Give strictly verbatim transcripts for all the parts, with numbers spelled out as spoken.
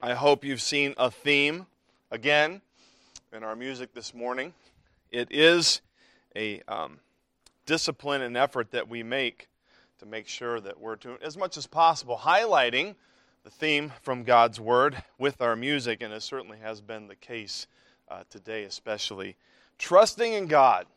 I hope you've seen a theme again in our music this morning. It is a um, discipline and effort that we make to make sure that we're doing as much as possible highlighting the theme from God's Word with our music, and it certainly has been the case uh, today, especially trusting in God.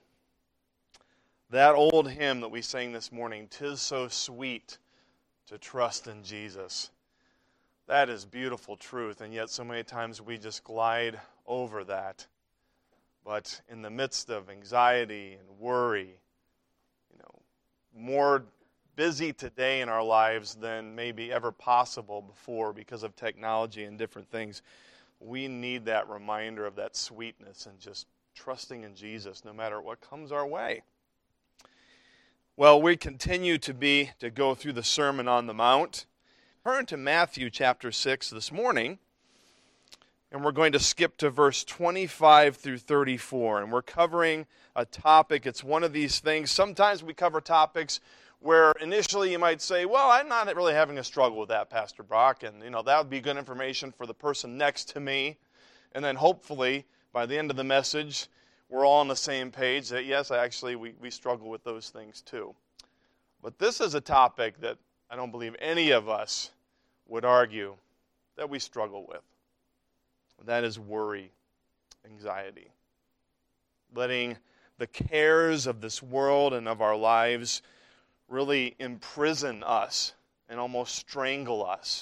That old hymn that we sang this morning, "'Tis so sweet to trust in Jesus." That is beautiful truth, and yet so many times we just glide over that. But in the midst of anxiety and worry, you know, more busy today in our lives than maybe ever possible before because of technology and different things, we need that reminder of that sweetness and just trusting in Jesus no matter what comes our way. Well, we continue to be to go through the Sermon on the Mount. Turn to Matthew chapter six this morning, and we're going to skip to verse twenty-five through thirty-four, and we're covering a topic. It's one of these things. Sometimes we cover topics where initially you might say, well, I'm not really having a struggle with that, Pastor Brock, and you know that would be good information for the person next to me. And then hopefully, by the end of the message, we're all on the same page that, yes, actually, we, we struggle with those things too. But this is a topic that I don't believe any of us would argue that we struggle with. That is worry, anxiety. Letting the cares of this world and of our lives really imprison us and almost strangle us.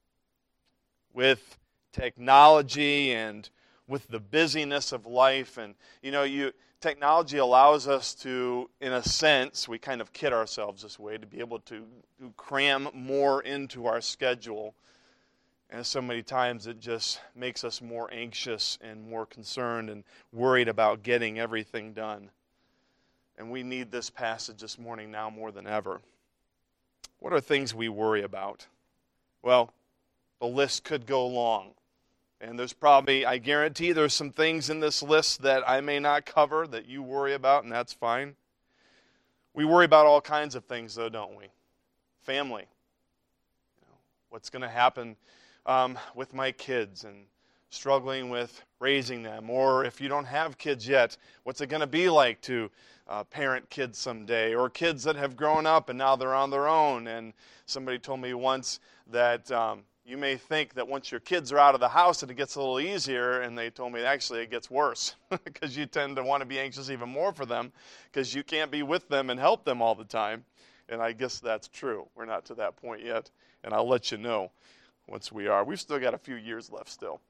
With technology and with the busyness of life, and you know, you technology allows us to, in a sense, we kind of kid ourselves this way, to be able to, to cram more into our schedule. And so many times it just makes us more anxious and more concerned and worried about getting everything done. And we need this passage this morning now more than ever. What are things we worry about? Well, the list could go long. And there's probably, I guarantee there's some things in this list that I may not cover that you worry about, and that's fine. We worry about all kinds of things, though, don't we? Family. You know, what's going to happen um, with my kids and struggling with raising them? Or if you don't have kids yet, what's it going to be like to uh, parent kids someday? Or kids that have grown up and now they're on their own. And somebody told me once that Um, you may think that once your kids are out of the house that it gets a little easier, and they told me actually it gets worse because you tend to want to be anxious even more for them because you can't be with them and help them all the time. And I guess that's true. We're not to that point yet, and I'll let you know once we are. We've still got a few years left still.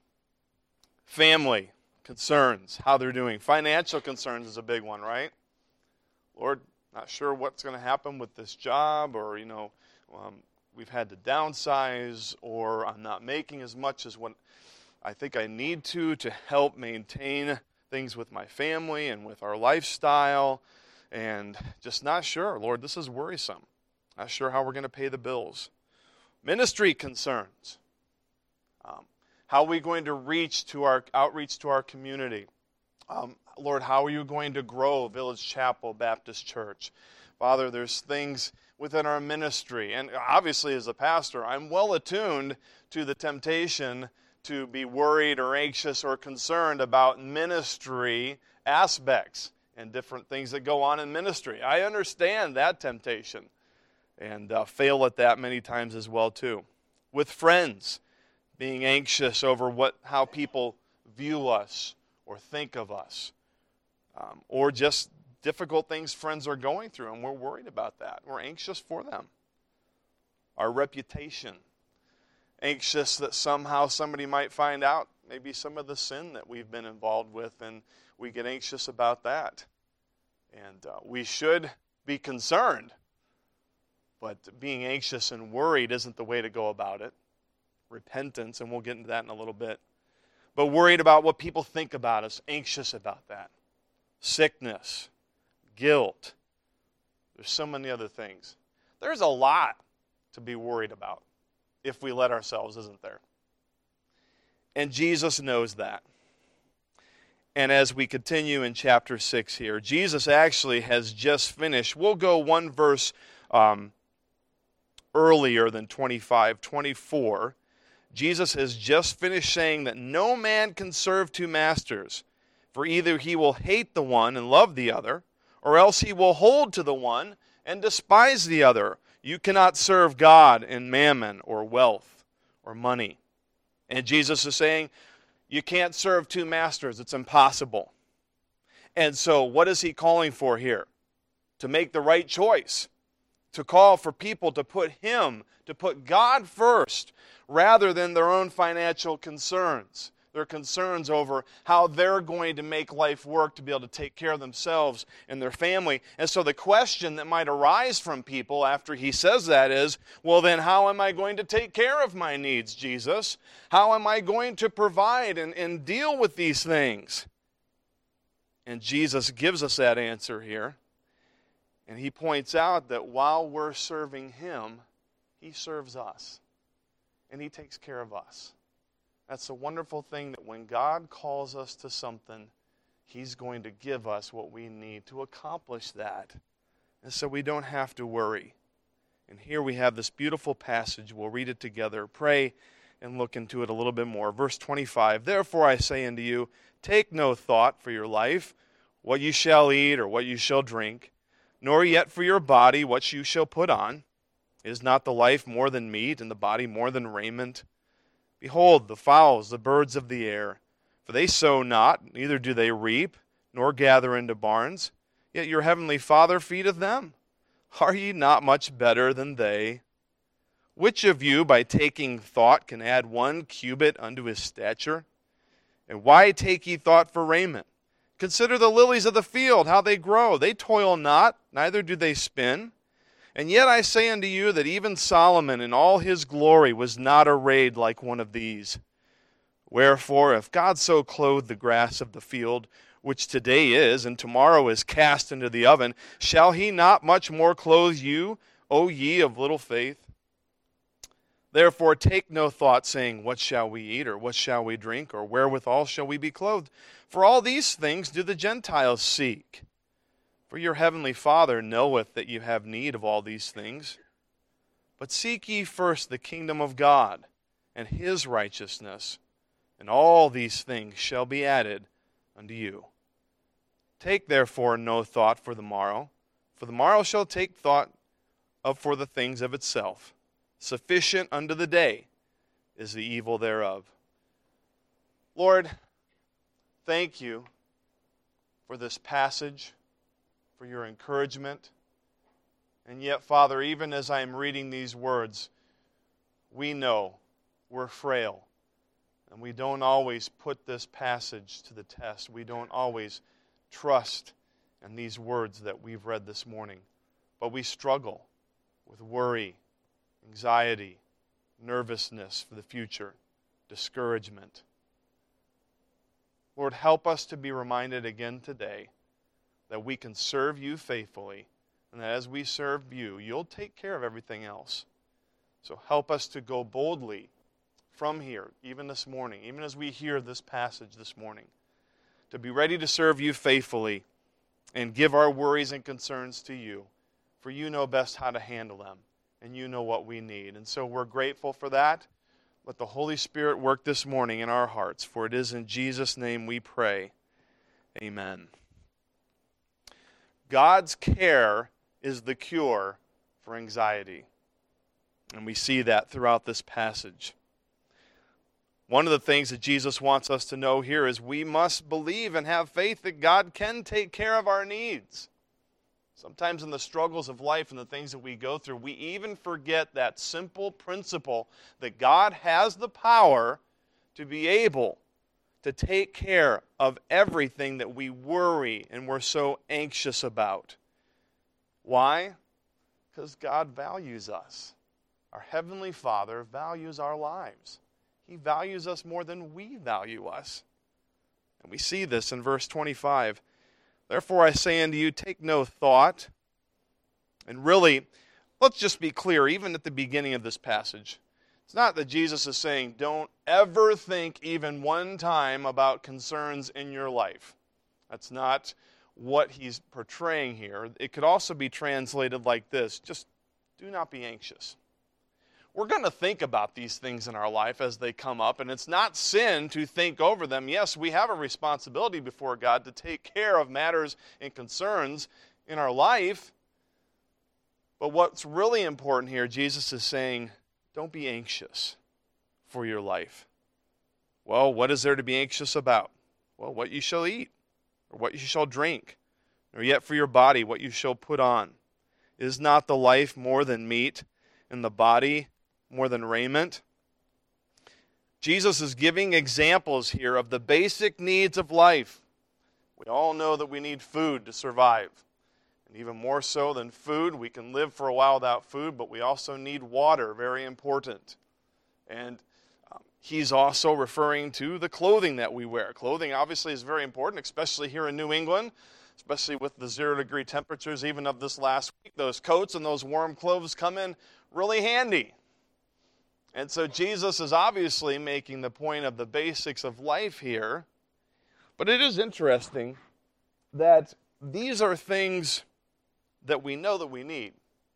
Family concerns, how they're doing. Financial concerns is a big one, right? Lord, not sure what's going to happen with this job, or, you know, um, we've had to downsize, or I'm not making as much as what I think I need to to help maintain things with my family and with our lifestyle, and just not sure. Lord, this is worrisome. Not sure how we're going to pay the bills. Ministry concerns. Um, how are we going to reach to our outreach to our community? Um, Lord, how are you going to grow Village Chapel Baptist Church? Father, there's things within our ministry. And obviously as a pastor, I'm well attuned to the temptation to be worried or anxious or concerned about ministry aspects and different things that go on in ministry. I understand that temptation and uh, fail at that many times as well too. With friends, being anxious over what how people view us or think of us, um, or just difficult things friends are going through, and we're worried about that. We're anxious for them. Our reputation. Anxious that somehow somebody might find out maybe some of the sin that we've been involved with, and we get anxious about that. And uh, we should be concerned, but being anxious and worried isn't the way to go about it. Repentance, and we'll get into that in a little bit. But worried about what people think about us, anxious about that. Sickness. Guilt. There's so many other things. There's a lot to be worried about if we let ourselves, isn't there? And Jesus knows that. And as we continue in chapter six here, Jesus actually has just finished. We'll go one verse um, earlier than twenty-five, twenty-four. Jesus has just finished saying that no man can serve two masters, for either he will hate the one and love the other, or else he will hold to the one and despise the other. You cannot serve God and mammon or wealth or money. And Jesus is saying, you can't serve two masters. It's impossible. And so what is he calling for here? To make the right choice. To call for people to put him, to put God first, rather than their own financial concerns. Their concerns over how they're going to make life work to be able to take care of themselves and their family. And so the question that might arise from people after he says that is, well then how am I going to take care of my needs, Jesus? How am I going to provide and, and deal with these things? And Jesus gives us that answer here. And he points out that while we're serving him, he serves us. And he takes care of us. That's a wonderful thing, that when God calls us to something, he's going to give us what we need to accomplish that. And so we don't have to worry. And here we have this beautiful passage. We'll read it together, pray, and look into it a little bit more. Verse twenty-five, therefore I say unto you, take no thought for your life, what you shall eat or what you shall drink, nor yet for your body what you shall put on. Is not the life more than meat, and the body more than raiment? Behold, the fowls, the birds of the air, for they sow not, neither do they reap, nor gather into barns, yet your heavenly Father feedeth them. Are ye not much better than they? Which of you, by taking thought, can add one cubit unto his stature? And why take ye thought for raiment? Consider the lilies of the field, how they grow. They toil not, neither do they spin. And yet I say unto you that even Solomon in all his glory was not arrayed like one of these. Wherefore, if God so clothe the grass of the field, which today is, and tomorrow is cast into the oven, shall he not much more clothe you, O ye of little faith? Therefore take no thought, saying, what shall we eat, or what shall we drink, or wherewithal shall we be clothed? For all these things do the Gentiles seek. For your heavenly Father knoweth that you have need of all these things. But seek ye first the kingdom of God, and his righteousness, and all these things shall be added unto you. Take therefore no thought for the morrow, for the morrow shall take thought of for the things of itself. Sufficient unto the day is the evil thereof. Lord, thank you for this passage, for your encouragement. And yet, Father, even as I am reading these words, we know we're frail. And we don't always put this passage to the test. We don't always trust in these words that we've read this morning. But we struggle with worry, anxiety, nervousness for the future, discouragement. Lord, help us to be reminded again today that we can serve you faithfully, and that as we serve you, you'll take care of everything else. So help us to go boldly from here, even this morning, even as we hear this passage this morning, to be ready to serve you faithfully and give our worries and concerns to you, for you know best how to handle them, and you know what we need. And so we're grateful for that. Let the Holy Spirit work this morning in our hearts, for it is in Jesus' name we pray. Amen. God's care is the cure for anxiety. And we see that throughout this passage. One of the things that Jesus wants us to know here is we must believe and have faith that God can take care of our needs. Sometimes in the struggles of life and the things that we go through, we even forget that simple principle that God has the power to be able to take care of everything that we worry and we're so anxious about. Why? Because God values us. Our Heavenly Father values our lives. He values us more than we value us. And we see this in verse twenty-five. Therefore I say unto you, take no thought. And really, let's just be clear, even at the beginning of this passage, it's not that Jesus is saying, don't ever think even one time about concerns in your life. That's not what he's portraying here. It could also be translated like this, just do not be anxious. we're going to think about these things in our life as they come up, and it's not sin to think over them. Yes, we have a responsibility before God to take care of matters and concerns in our life. But what's really important here, Jesus is saying, don't be anxious for your life. Well, what is there to be anxious about? Well, what you shall eat, or what you shall drink, or yet for your body, what you shall put on. Is not the life more than meat, and the body more than raiment? Jesus is giving examples here of the basic needs of life. We all know that we need food to survive. And even more so than food, we can live for a while without food, but we also need water, very important. And um, he's also referring to the clothing that we wear. Clothing obviously is very important, especially here in New England, especially with the zero degree temperatures even of this last week. Those coats and those warm clothes come in really handy. And so Jesus is obviously making the point of the basics of life here. But it is interesting that these are things that we know that we need.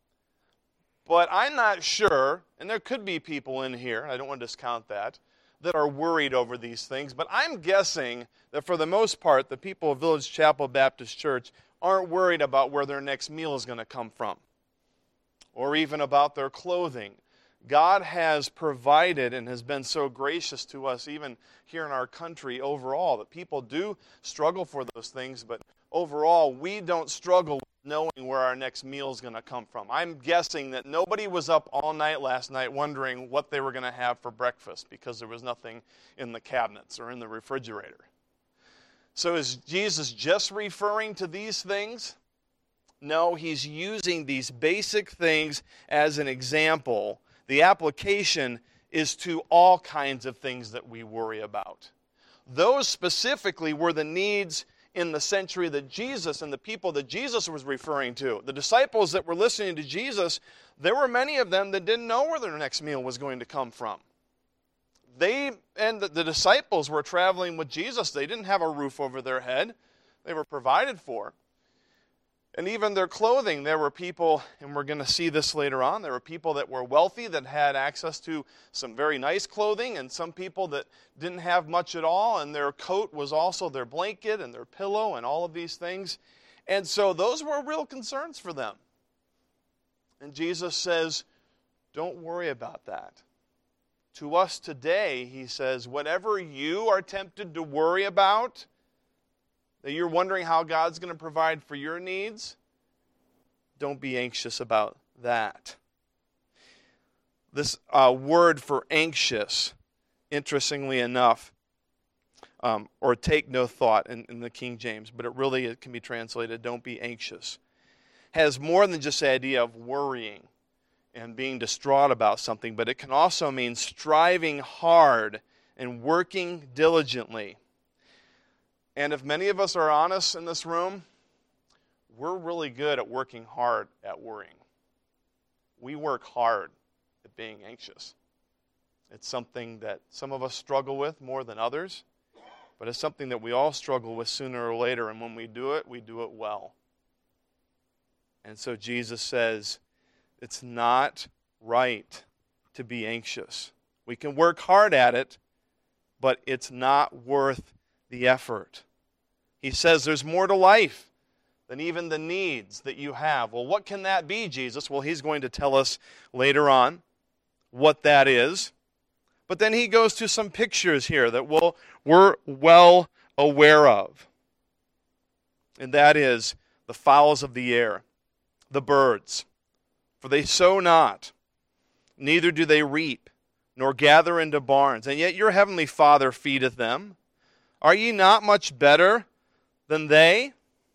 But I'm not sure, and there could be people in here, I don't want to discount that, that are worried over these things. But I'm guessing that for the most part, the people of Village Chapel Baptist Church aren't worried about where their next meal is going to come from, or even about their clothing. God has provided and has been so gracious to us, even here in our country overall, that people do struggle for those things, but overall, we don't struggle with knowing where our next meal is going to come from. I'm guessing that nobody was up all night last night wondering what they were going to have for breakfast because there was nothing in the cabinets or in the refrigerator. So is Jesus just referring to these things? No, he's using these basic things as an example. The application is to all kinds of things that we worry about. Those specifically were the needs in the century that Jesus and the people that Jesus was referring to. The disciples that were listening to Jesus, there were many of them that didn't know where their next meal was going to come from. They and the, the disciples were traveling with Jesus. They didn't have a roof over their head. They were provided for. And even their clothing, there were people, and we're going to see this later on, there were people that were wealthy that had access to some very nice clothing, and some people that didn't have much at all, and their coat was also their blanket and their pillow and all of these things. And so those were real concerns for them. And Jesus says, don't worry about that. To us today, he says, whatever you are tempted to worry about, that you're wondering how God's going to provide for your needs, don't be anxious about that. This uh, word for anxious, interestingly enough, um, or take no thought in, in the King James, but it really it can be translated, don't be anxious, has more than just the idea of worrying and being distraught about something, but it can also mean striving hard and working diligently. And if many of us are honest in this room, we're really good at working hard at worrying. We work hard at being anxious. It's something that some of us struggle with more than others, but it's something that we all struggle with sooner or later, and when we do it, we do it well. And so Jesus says, it's not right to be anxious. We can work hard at it, but it's not worth the effort. He says there's more to life than even the needs that you have. Well, what can that be, Jesus? Well, he's going to tell us later on what that is. But then he goes to some pictures here that we'll, we're well aware of. And that is the fowls of the air, the birds. For they sow not, neither do they reap, nor gather into barns, and yet your heavenly Father feedeth them. Are ye not much better than they?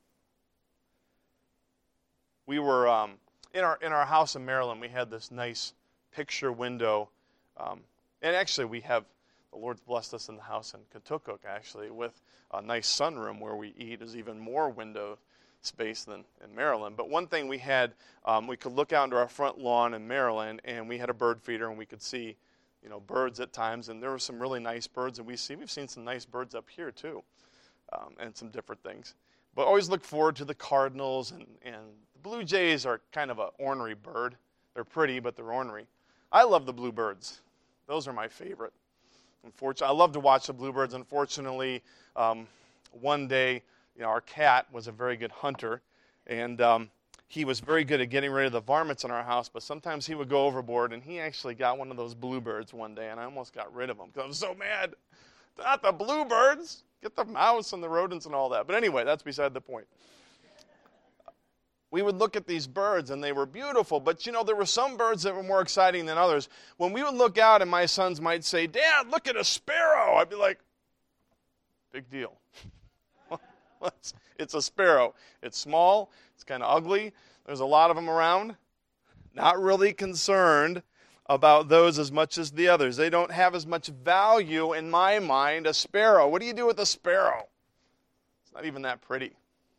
We were um, in our in our house in Maryland. We had this nice picture window, um, and actually we have the Lord's blessed us in the house in Katukuk actually with a nice sunroom where we eat. Is even more window space than in Maryland. But one thing we had, um, we could look out into our front lawn in Maryland, and we had a bird feeder, and we could see, you know, birds at times, and there were some really nice birds, and we see we've seen some nice birds up here too, um, and some different things. But always look forward to the cardinals, and, and the blue jays are kind of an ornery bird. They're pretty, but they're ornery. I love the bluebirds. Those are my favorite. Unfortunately, I love to watch the bluebirds. Unfortunately, um, one day, you know, our cat was a very good hunter, and um, he was very good at getting rid of the varmints in our house, but sometimes he would go overboard, and he actually got one of those bluebirds one day, and I almost got rid of him because I was so mad. Not the bluebirds. Get the mouse and the rodents and all that. But anyway, that's beside the point. We would look at these birds, and they were beautiful, but, you know, there were some birds that were more exciting than others. When we would look out, and my sons might say, Dad, look at a sparrow, I'd be like, big deal. It's a sparrow. It's small. It's kind of ugly. There's a lot of them around. Not really concerned about those as much as the others. They don't have as much value in my mind. A sparrow. What do you do with a sparrow? It's not even that pretty.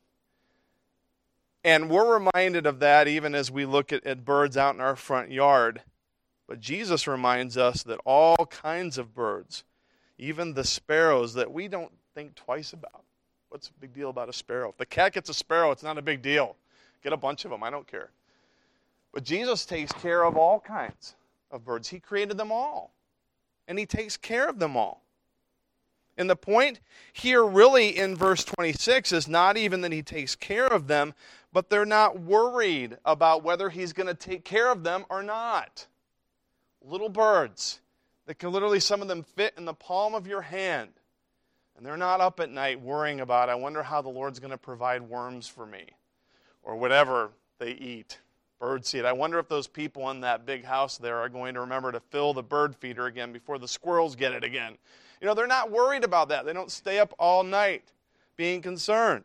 And we're reminded of that even as we look at, at birds out in our front yard. But Jesus reminds us that all kinds of birds, even the sparrows that we don't think twice about. What's the big deal about a sparrow? If the cat gets a sparrow, it's not a big deal. Get a bunch of them. I don't care. But Jesus takes care of all kinds of birds. He created them all. And he takes care of them all. And the point here really in verse twenty-six is not even that he takes care of them, but they're not worried about whether he's going to take care of them or not. Little birds that can literally, some of them fit in the palm of your hand. And they're not up at night worrying about, I wonder how the Lord's going to provide worms for me. Or whatever they eat. Birdseed. I wonder if those people in that big house there are going to remember to fill the bird feeder again before the squirrels get it again. You know, they're not worried about that. They don't stay up all night being concerned.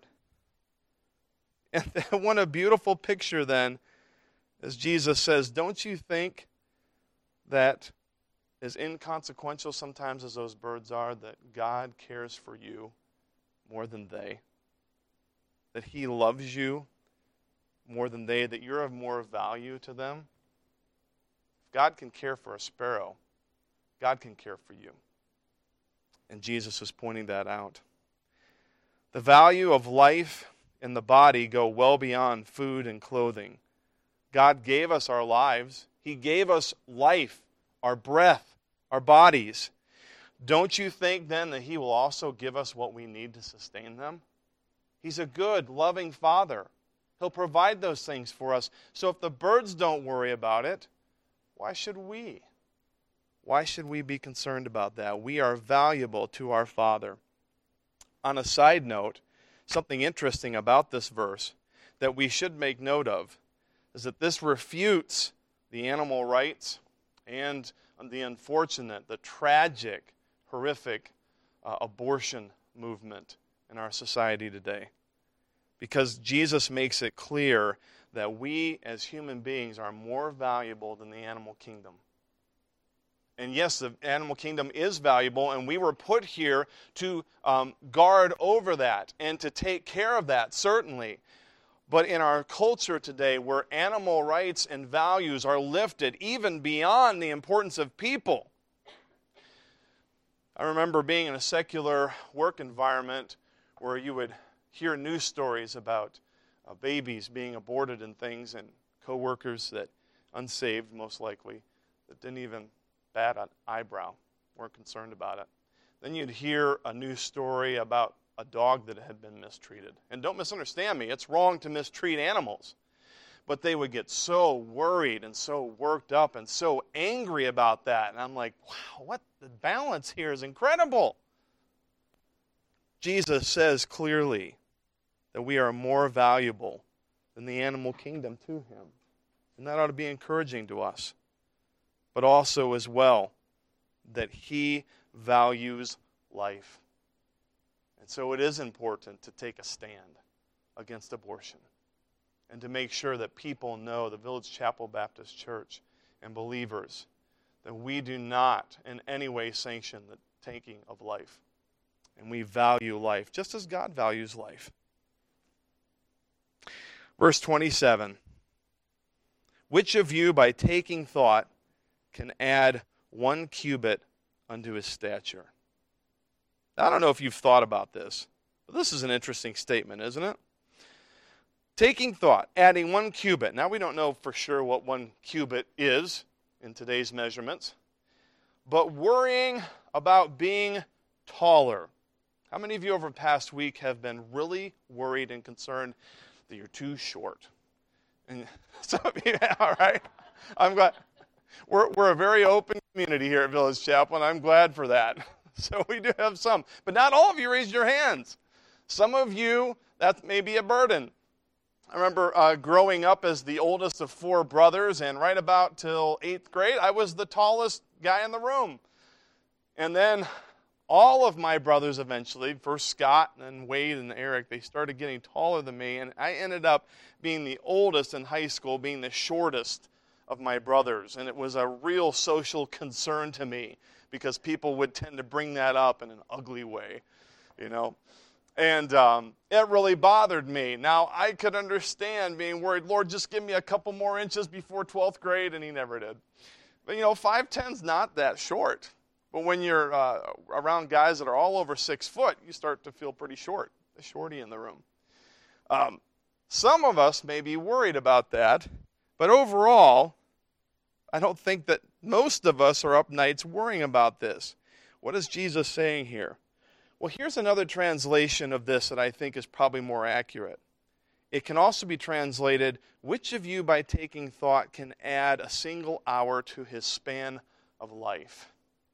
And what a beautiful picture then, as Jesus says, don't you think that as inconsequential sometimes as those birds are, that God cares for you more than they? That he loves you more than they, that you're of more value to them? If God can care for a sparrow, God can care for you. And Jesus is pointing that out. The value of life and the body go well beyond food and clothing. God gave us our lives. He gave us life, our breath, our bodies. Don't you think then that he will also give us what we need to sustain them? He's a good, loving Father. He'll provide those things for us. So if the birds don't worry about it, why should we? Why should we be concerned about that? We are valuable to our Father. On a side note, something interesting about this verse that we should make note of is that this refutes the animal rights and the unfortunate, the tragic, horrific uh, abortion movement in our society today. Because Jesus makes it clear that we as human beings are more valuable than the animal kingdom. And yes, the animal kingdom is valuable, and we were put here to um, guard over that and to take care of that, certainly. But in our culture today, where animal rights and values are lifted even beyond the importance of people. I remember being in a secular work environment where you would hear news stories about uh, babies being aborted and things, and co-workers that, unsaved most likely, that didn't even bat an eyebrow, weren't concerned about it. Then you'd hear a news story about a dog that had been mistreated. And don't misunderstand me, it's wrong to mistreat animals. But they would get so worried and so worked up and so angry about that. And I'm like, wow, what the balance here is incredible. Jesus says clearly that we are more valuable than the animal kingdom to him. And that ought to be encouraging to us. But also as well, that he values life. And so it is important to take a stand against abortion and to make sure that people know, the Village Chapel Baptist Church and believers, that we do not in any way sanction the taking of life. And we value life, just as God values life. Verse twenty-seven. Which of you, by taking thought, can add one cubit unto his stature? I don't know if you've thought about this, but this is an interesting statement, isn't it? Taking thought, adding one cubit. Now we don't know for sure what one cubit is. in today's measurements, but worrying about being taller. How many of you over the past week have been really worried and concerned that you're too short? And some of you, all right, I'm glad. We're, we're a very open community here at Village Chapel, and I'm glad for that. So we do have some. But not all of you raised your hands. Some of you, that may be a burden. I remember uh, growing up as the oldest of four brothers, and right about till eighth grade, I was the tallest guy in the room. And then all of my brothers eventually, first Scott and then Wade and Eric, they started getting taller than me, and I ended up being the oldest in high school, being the shortest of my brothers. And it was a real social concern to me because people would tend to bring that up in an ugly way, you know. And um, it really bothered me. Now, I could understand being worried, Lord, just give me a couple more inches before twelfth grade, and he never did. But, you know, five ten's not that short. But when you're uh, around guys that are all over six foot, you start to feel pretty short, the shorty in the room. Um, some of us may be worried about that, but overall, I don't think that most of us are up nights worrying about this. What is Jesus saying here? Well, here's another translation of this that I think is probably more accurate. It can also be translated, which of you by taking thought can add a single hour to his span of life?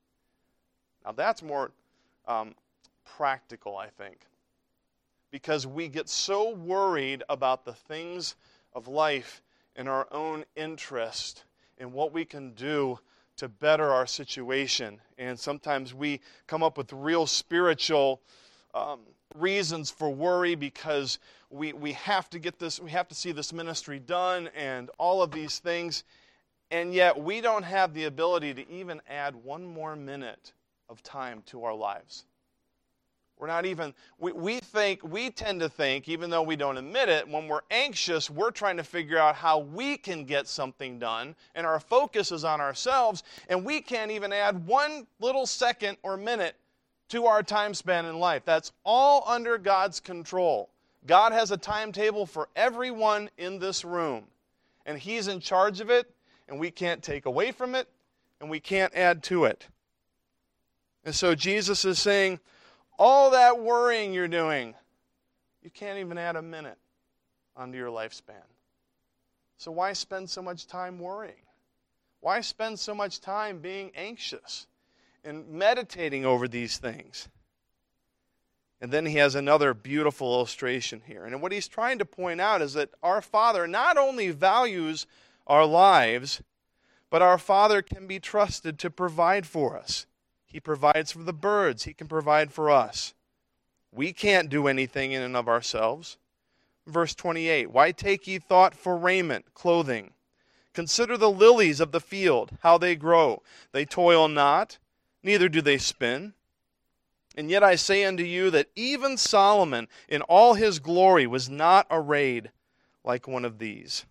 Now that's more um, practical, I think, because we get so worried about the things of life and our own interest and what we can do to better our situation. And sometimes we come up with real spiritual um, reasons for worry because we, we have to get this, we have to see this ministry done and all of these things. And yet we don't have the ability to even add one more minute of time to our lives. We're not even, we, we think, we tend to think, even though we don't admit it, when we're anxious, we're trying to figure out how we can get something done, and our focus is on ourselves, and we can't even add one little second or minute to our time span in life. That's all under God's control. God has a timetable for everyone in this room, and He's in charge of it, and we can't take away from it, and we can't add to it. And so Jesus is saying, all that worrying you're doing, you can't even add a minute onto your lifespan. So why spend so much time worrying? Why spend so much time being anxious and meditating over these things? And then he has another beautiful illustration here. And what he's trying to point out is that our Father not only values our lives, but our Father can be trusted to provide for us. He provides for the birds. He can provide for us. We can't do anything in and of ourselves. Verse twenty-eight, why take ye thought for raiment, clothing? Consider the lilies of the field, how they grow. They toil not, neither do they spin. And yet I say unto you that even Solomon in all his glory was not arrayed like one of these.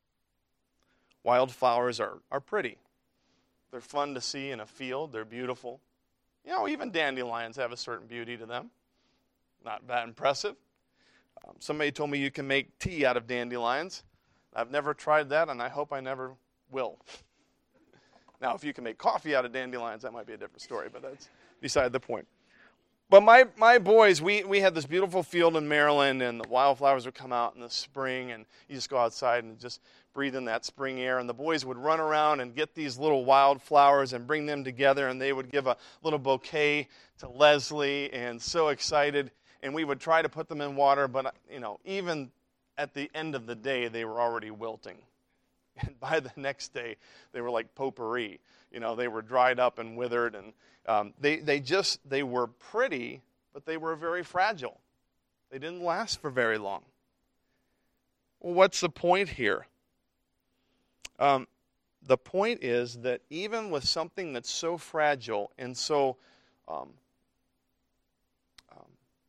Wildflowers are, are pretty. They're fun to see in a field. They're beautiful. You know, even dandelions have a certain beauty to them. Not that impressive. Um, somebody told me you can make tea out of dandelions. I've never tried that, and I hope I never will. Now, if you can make coffee out of dandelions, that might be a different story, but that's beside the point. But my, my boys, we, we had this beautiful field in Maryland, and the wildflowers would come out in the spring, and you just go outside and just breathe in that spring air. And the boys would run around and get these little wildflowers and bring them together, and they would give a little bouquet to Leslie, and so excited. And we would try to put them in water, but, you know, even at the end of the day, they were already wilting. And by the next day, they were like potpourri. You know, they were dried up and withered, and um, they, they just, they were pretty, but they were very fragile. They didn't last for very long. Well, what's the point here? Um, the point is that even with something that's so fragile and so um, um,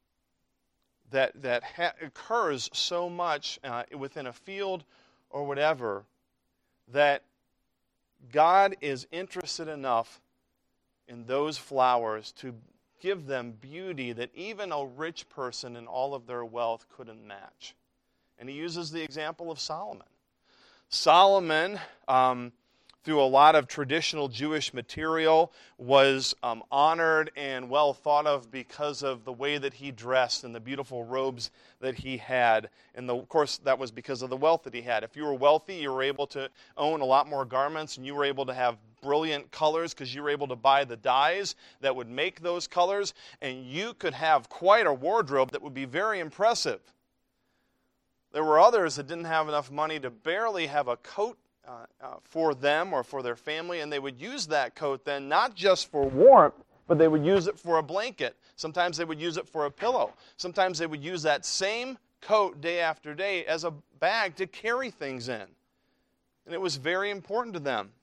that that ha- occurs so much uh, within a field or whatever, that God is interested enough in those flowers to give them beauty that even a rich person in all of their wealth couldn't match. And he uses the example of Solomon. Solomon, um, through a lot of traditional Jewish material, was um, honored and well thought of because of the way that he dressed and the beautiful robes that he had. And the, of course, that was because of the wealth that he had. If you were wealthy, you were able to own a lot more garments, and you were able to have brilliant colors because you were able to buy the dyes that would make those colors, and you could have quite a wardrobe that would be very impressive. There were others that didn't have enough money to barely have a coat Uh, uh, for them or for their family, and they would use that coat then not just for warmth, but they would use it for a blanket. Sometimes they would use it for a pillow. Sometimes they would use that same coat day after day as a bag to carry things in. And it was very important to them.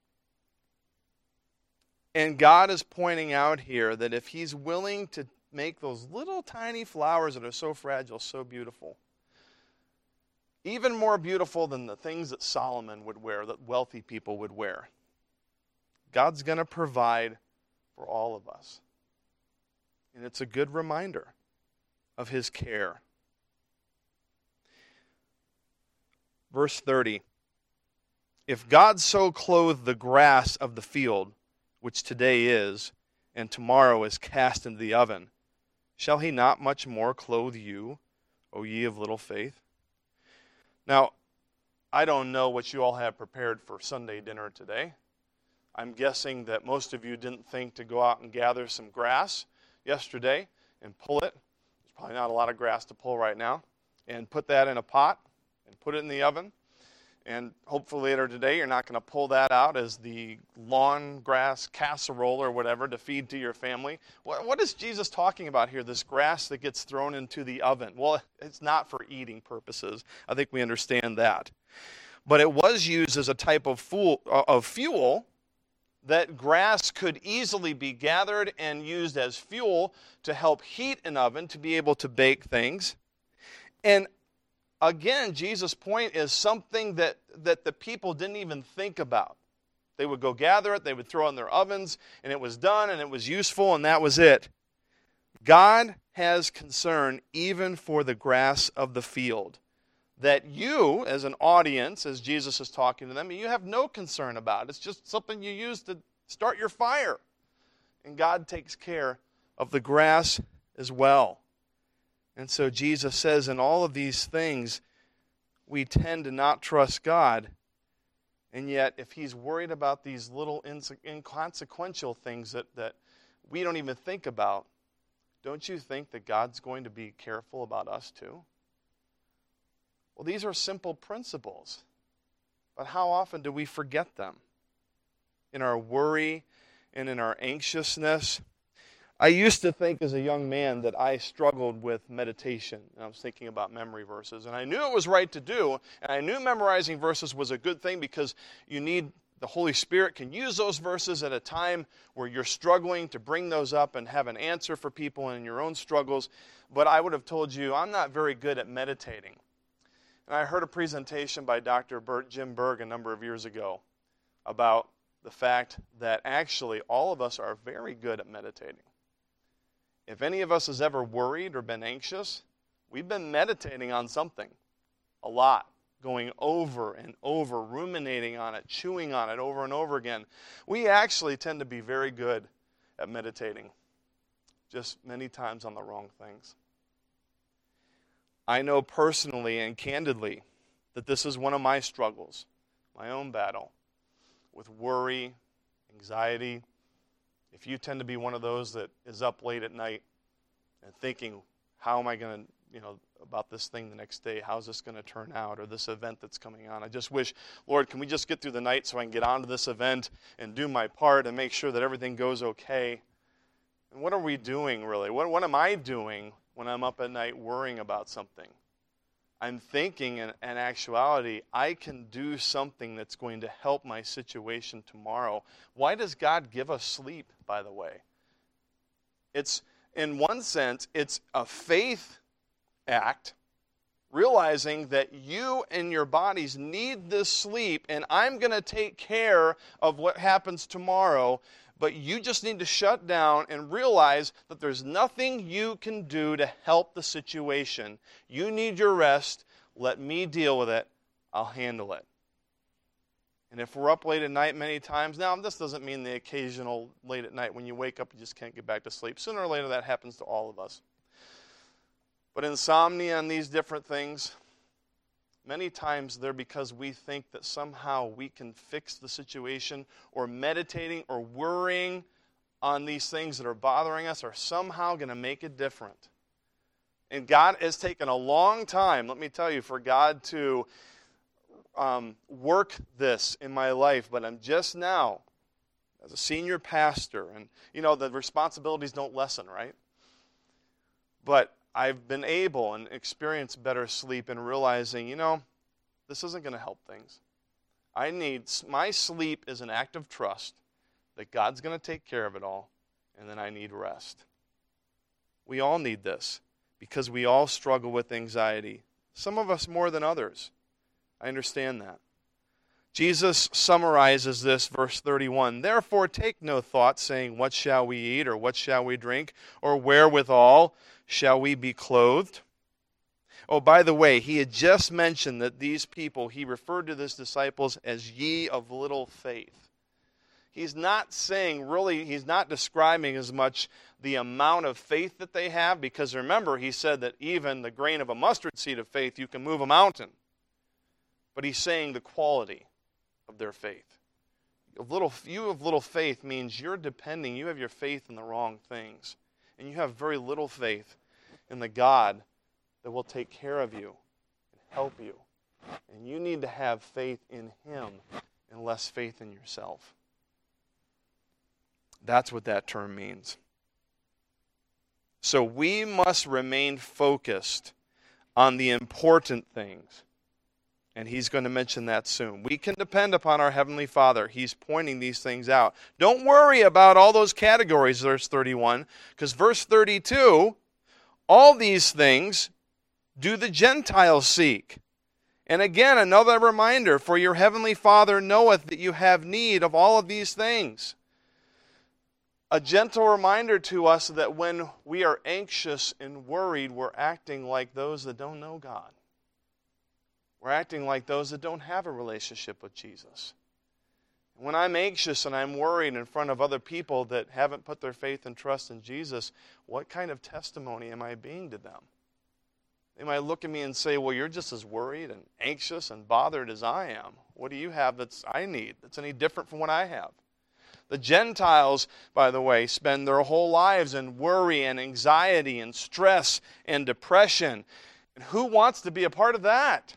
And God is pointing out here that if he's willing to make those little tiny flowers that are so fragile, so beautiful, even more beautiful than the things that Solomon would wear, that wealthy people would wear, God's going to provide for all of us. And it's a good reminder of his care. Verse thirty, if God so clothe the grass of the field, which today is, and tomorrow is cast into the oven, shall he not much more clothe you, O ye of little faith? Now, I don't know what you all have prepared for Sunday dinner today. I'm guessing that most of you didn't think to go out and gather some grass yesterday and pull it. There's probably not a lot of grass to pull right now. And put that in a pot and put it in the oven. And hopefully later today you're not going to pull that out as the lawn grass casserole or whatever to feed to your family. What, what is Jesus talking about here, this grass that gets thrown into the oven? Well, it's not for eating purposes. I think we understand that. But it was used as a type of, fuel, of fuel that grass could easily be gathered and used as fuel to help heat an oven to be able to bake things. And again, Jesus' point is something that, that the people didn't even think about. They would go gather it, they would throw it in their ovens, and it was done, and it was useful, and that was it. God has concern even for the grass of the field, that you, as an audience, as Jesus is talking to them, you have no concern about. It's just something you use to start your fire. And God takes care of the grass as well. And so Jesus says in all of these things, we tend to not trust God. And yet, if he's worried about these little inconsequential things that, that we don't even think about, don't you think that God's going to be careful about us too? Well, these are simple principles. But how often do we forget them? In our worry and in our anxiousness. I used to think as a young man that I struggled with meditation. And I was thinking about memory verses. And I knew it was right to do. And I knew memorizing verses was a good thing because you need, the Holy Spirit can use those verses at a time where you're struggling to bring those up and have an answer for people in your own struggles. But I would have told you, I'm not very good at meditating. And I heard a presentation by Doctor Bert Jim Berg a number of years ago about the fact that actually all of us are very good at meditating. If any of us has ever worried or been anxious, we've been meditating on something a lot, going over and over, ruminating on it, chewing on it over and over again. We actually tend to be very good at meditating, just many times on the wrong things. I know personally and candidly that this is one of my struggles, my own battle with worry, anxiety. If you tend to be one of those that is up late at night and thinking, how am I going to, you know, about this thing the next day, how's this going to turn out, or this event that's coming on. I just wish, Lord, can we just get through the night so I can get onto this event and do my part and make sure that everything goes okay. And what are we doing, really? What, what am I doing when I'm up at night worrying about something? I'm thinking, in, in actuality, I can do something that's going to help my situation tomorrow. Why does God give us sleep, by the way? It's, in one sense, it's a faith act, realizing that you and your bodies need this sleep, and I'm going to take care of what happens tomorrow, but you just need to shut down and realize that there's nothing you can do to help the situation. You need your rest. Let me deal with it. I'll handle it. And if we're up late at night many times, now this doesn't mean the occasional late at night when you wake up and just can't get back to sleep. Sooner or later that happens to all of us. But insomnia and these different things, many times they're because we think that somehow we can fix the situation, or meditating or worrying on these things that are bothering us are somehow going to make it different. And God has taken a long time, let me tell you, for God to um, work this in my life. But I'm just now, as a senior pastor, and you know, the responsibilities don't lessen, right? But I've been able and experienced better sleep and realizing, you know, this isn't going to help things. I need, my sleep is an act of trust that God's going to take care of it all, and then I need rest. We all need this because we all struggle with anxiety. Some of us more than others. I understand that. Jesus summarizes this, verse thirty-one. Therefore take no thought, saying, what shall we eat, or what shall we drink, or wherewithal shall we be clothed? Oh, by the way, he had just mentioned that these people, he referred to his disciples as ye of little faith. He's not saying, really, he's not describing as much the amount of faith that they have, because remember, he said that even the grain of a mustard seed of faith, you can move a mountain. But he's saying the quality of their faith. Of little, you of little faith means you're depending, you have your faith in the wrong things. And you have very little faith in the God that will take care of you and help you. And you need to have faith in Him and less faith in yourself. That's what that term means. So we must remain focused on the important things. And he's going to mention that soon. We can depend upon our Heavenly Father. He's pointing these things out. Don't worry about all those categories, verse thirty-one, because verse thirty-two, all these things do the Gentiles seek. And again, another reminder, for your Heavenly Father knoweth that you have need of all of these things. A gentle reminder to us that when we are anxious and worried, we're acting like those that don't know God. We're acting like those that don't have a relationship with Jesus. When I'm anxious and I'm worried in front of other people that haven't put their faith and trust in Jesus, what kind of testimony am I being to them? They might look at me and say, well, you're just as worried and anxious and bothered as I am. What do you have that's I need that's any different from what I have? The Gentiles, by the way, spend their whole lives in worry and anxiety and stress and depression. And who wants to be a part of that?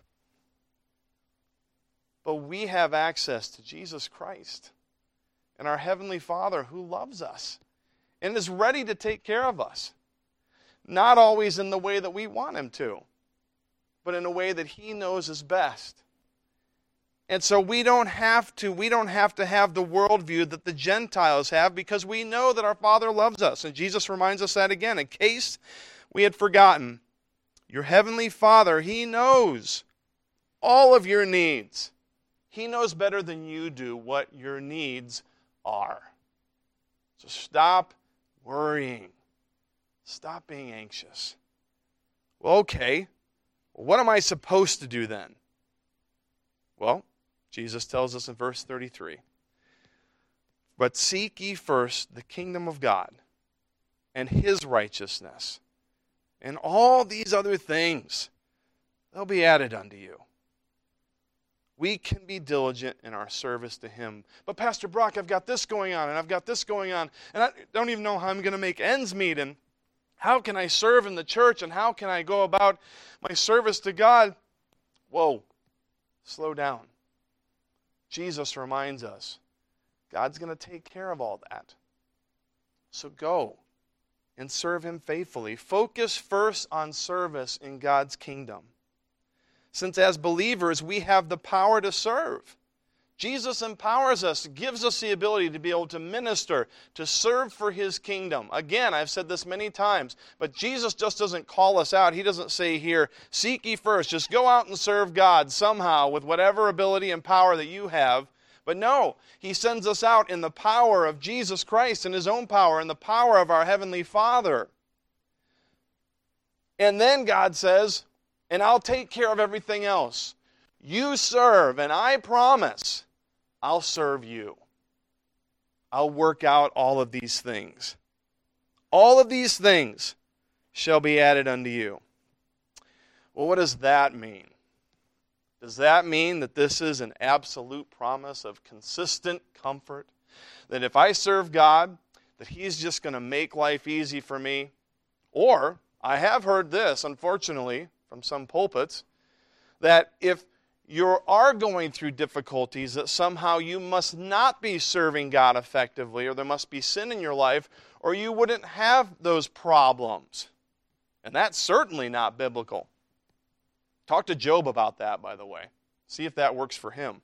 But we have access to Jesus Christ and our Heavenly Father who loves us and is ready to take care of us. Not always in the way that we want Him to, but in a way that He knows is best. And so we don't have to, we don't have to have the worldview that the Gentiles have, because we know that our Father loves us. And Jesus reminds us that again, in case we had forgotten. Your Heavenly Father, He knows all of your needs. He knows better than you do what your needs are. So stop worrying. Stop being anxious. Well, okay, what am I supposed to do then? Well, Jesus tells us in verse thirty-three, but seek ye first the kingdom of God and His righteousness, and all these other things, they'll be added unto you. We can be diligent in our service to Him. But Pastor Brock, I've got this going on, and I've got this going on, and I don't even know how I'm going to make ends meet, and how can I serve in the church, and how can I go about my service to God? Whoa, slow down. Jesus reminds us, God's going to take care of all that. So go and serve Him faithfully. Focus first on service in God's kingdom. Since as believers, we have the power to serve. Jesus empowers us, gives us the ability to be able to minister, to serve for His kingdom. Again, I've said this many times, but Jesus just doesn't call us out. He doesn't say here, seek ye first. Just go out and serve God somehow with whatever ability and power that you have. But no, He sends us out in the power of Jesus Christ and His own power and the power of our Heavenly Father. And then God says, and I'll take care of everything else. You serve, and I promise I'll serve you. I'll work out all of these things. All of these things shall be added unto you. Well, what does that mean? Does that mean that this is an absolute promise of consistent comfort? That if I serve God, that He's just going to make life easy for me? Or, I have heard this, unfortunately, from some pulpits, that if you are going through difficulties, that somehow you must not be serving God effectively, or there must be sin in your life, or you wouldn't have those problems. And that's certainly not biblical. Talk to Job about that, by the way. See if that works for him.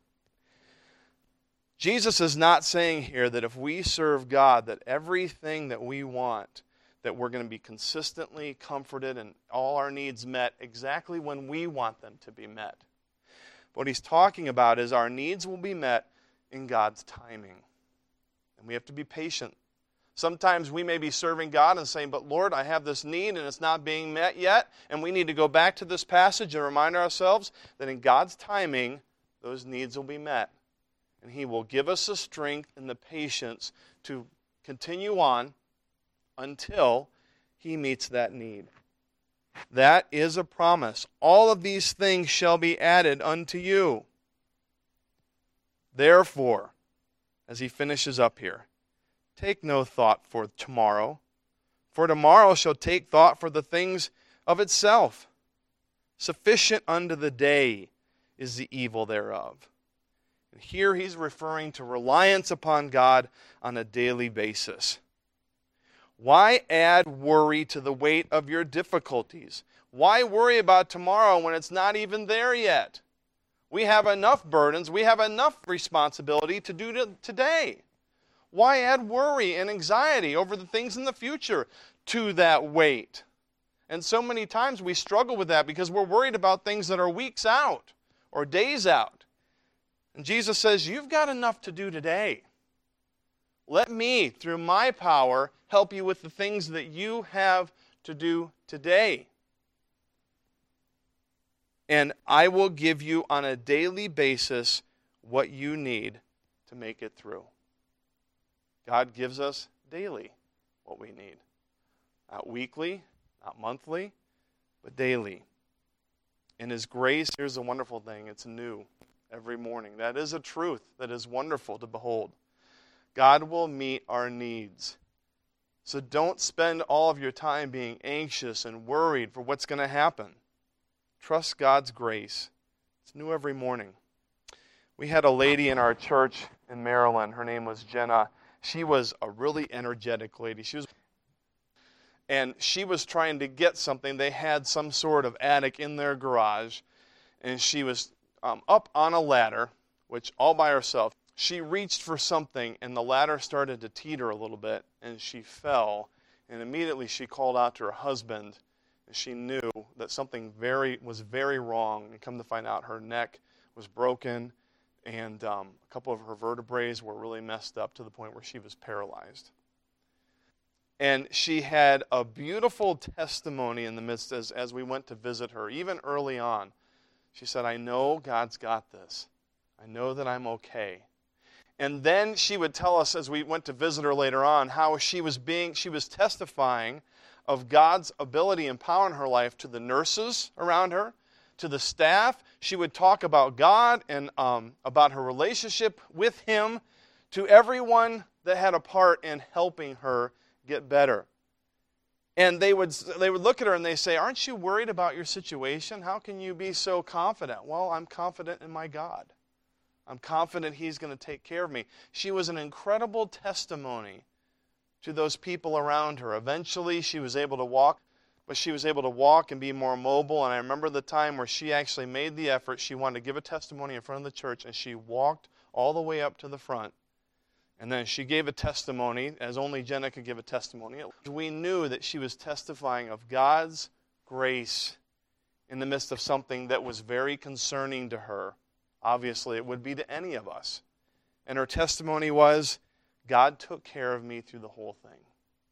Jesus is not saying here that if we serve God, that everything that we want, that we're going to be consistently comforted and all our needs met exactly when we want them to be met. What he's talking about is our needs will be met in God's timing. And we have to be patient. Sometimes we may be serving God and saying, but Lord, I have this need and it's not being met yet. And we need to go back to this passage and remind ourselves that in God's timing, those needs will be met. And He will give us the strength and the patience to continue on until He meets that need. That is a promise. All of these things shall be added unto you. Therefore, as he finishes up here, take no thought for tomorrow, for tomorrow shall take thought for the things of itself. Sufficient unto the day is the evil thereof. And here he's referring to reliance upon God on a daily basis. Why add worry to the weight of your difficulties? Why worry about tomorrow when it's not even there yet? We have enough burdens, we have enough responsibility to do today. Why add worry and anxiety over the things in the future to that weight? And so many times we struggle with that because we're worried about things that are weeks out or days out. And Jesus says, you've got enough to do today. Let me, through my power, help you with the things that you have to do today. And I will give you on a daily basis what you need to make it through. God gives us daily what we need. Not weekly, not monthly, but daily. In His grace, here's the wonderful thing, it's new every morning. That is a truth that is wonderful to behold. God will meet our needs. So don't spend all of your time being anxious and worried for what's going to happen. Trust God's grace. It's new every morning. We had a lady in our church in Maryland. Her name was Jenna. She was a really energetic lady. She was, and she was trying to get something. They had some sort of attic in their garage, and she was um, up on a ladder, which all by herself. She reached for something, and the ladder started to teeter a little bit, and she fell. And immediately she called out to her husband, and she knew that something very was very wrong. And come to find out, her neck was broken, and um, a couple of her vertebrae were really messed up to the point where she was paralyzed. And she had a beautiful testimony in the midst as, as we went to visit her, even early on. She said, I know God's got this. I know that I'm okay. And then she would tell us as we went to visit her later on how she was being, she was testifying of God's ability and power in her life to the nurses around her, to the staff. She would talk about God and um, about her relationship with Him to everyone that had a part in helping her get better. And they would they would look at her and they say, aren't you worried about your situation? How can you be so confident? Well, I'm confident in my God. I'm confident He's going to take care of me. She was an incredible testimony to those people around her. Eventually, she was able to walk, but she was able to walk and be more mobile. And I remember the time where she actually made the effort. She wanted to give a testimony in front of the church, and she walked all the way up to the front. And then she gave a testimony, as only Jenna could give a testimony. We knew that she was testifying of God's grace in the midst of something that was very concerning to her. Obviously, it would be to any of us. And her testimony was, God took care of me through the whole thing.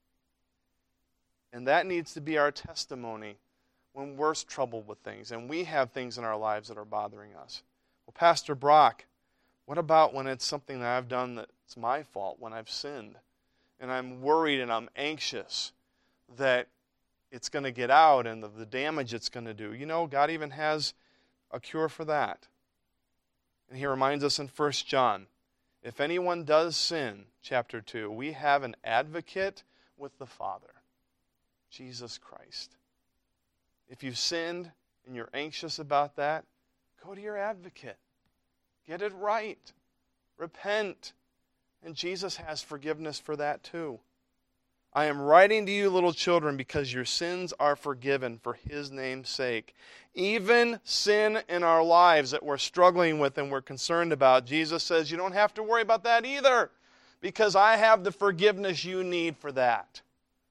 And that needs to be our testimony when we're troubled with things and we have things in our lives that are bothering us. Well, Pastor Brock, What about when it's something that I've done that's my fault, when I've sinned, and I'm worried and I'm anxious that it's going to get out and the, the damage it's going to do? You know, God even has a cure for that. And he reminds us in First John, if anyone does sin, chapter two, we have an advocate with the Father, Jesus Christ. If you've sinned and you're anxious about that, go to your advocate. Get it right. Repent. And Jesus has forgiveness for that too. I am writing to you, little children, because your sins are forgiven for his name's sake. Even sin in our lives that we're struggling with and we're concerned about, Jesus says you don't have to worry about that either, because I have the forgiveness you need for that.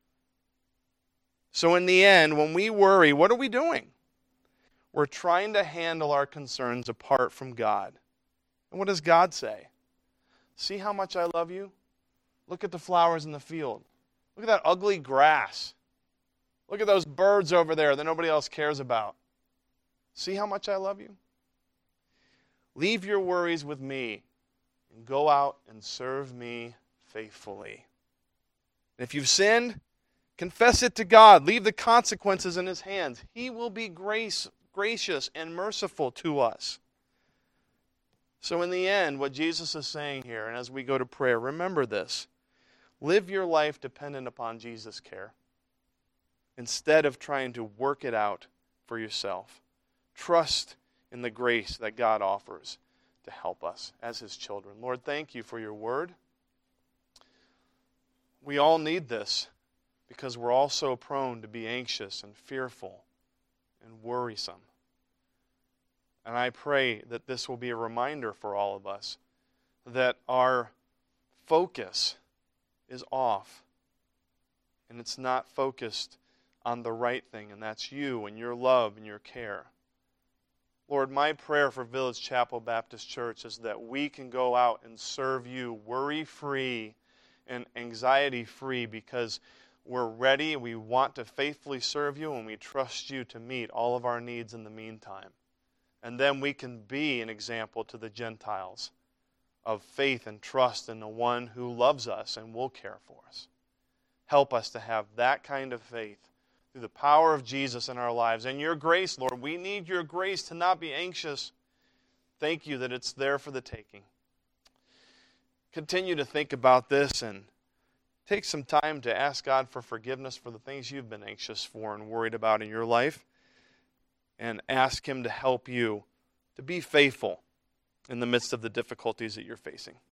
So in the end, when we worry, what are we doing? We're trying to handle our concerns apart from God. And what does God say? See how much I love you? Look at the flowers in the field. Look at that ugly grass. Look at those birds over there that nobody else cares about. See how much I love you? Leave your worries with me and go out and serve me faithfully. And if you've sinned, confess it to God. Leave the consequences in his hands. He will be grace, gracious and merciful to us. So in the end, what Jesus is saying here, and as we go to prayer, remember this. Live your life dependent upon Jesus' care instead of trying to work it out for yourself. Trust in the grace that God offers to help us as his children. Lord, thank you for your word. We all need this because we're all so prone to be anxious and fearful and worrisome. And I pray that this will be a reminder for all of us that our focus is off. And it's not focused on the right thing, and that's you and your love and your care. Lord, my prayer for Village Chapel Baptist Church is that we can go out and serve you worry-free and anxiety-free because we're ready, we want to faithfully serve you, and we trust you to meet all of our needs in the meantime. And then we can be an example to the Gentiles of faith and trust in the one who loves us and will care for us. Help us to have that kind of faith through the power of Jesus in our lives. And your grace, Lord, we need your grace to not be anxious. Thank you that it's there for the taking. Continue to think about this and take some time to ask God for forgiveness for the things you've been anxious for and worried about in your life. And ask him to help you to be faithful in the midst of the difficulties that you're facing.